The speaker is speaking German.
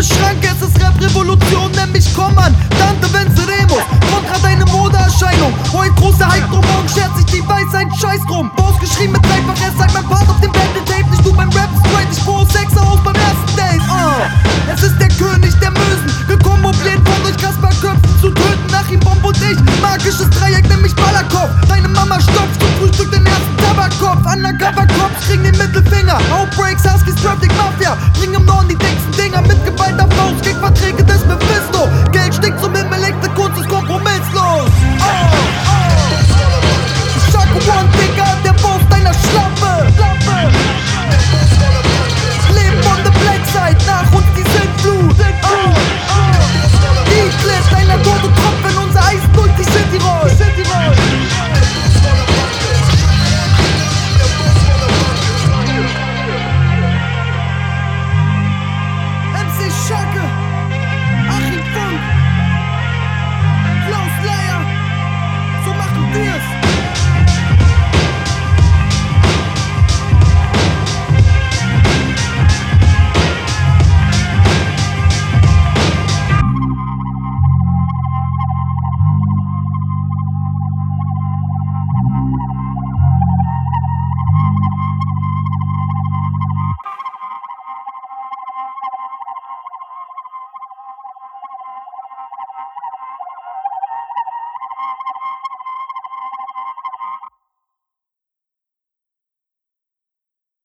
Name Schranke, es ist Rap-Revolution, nenn mich Kommand Dante Venceremos, kontra deine Modeerscheinung. Heute große Hype drum, morgen schert sich die Weisheit, scheiß drum. Boss geschrieben mit dreifach S, sag mein Part auf dem Battle-Tape. Nicht du beim Rap straight, ich bohre Sexer aus beim ersten Date. Es ist der König der Mösen, gekommen um blind von durch Kasperköpfen zu töten. Nach ihm Bomb und ich, magisches Dreieck, nenn mich Ballerkopf. Deine Mama stopft zum Frühstück den ersten Tabakkopf. Undercover-Cops kriegen den Mittelfinger, Outbreaks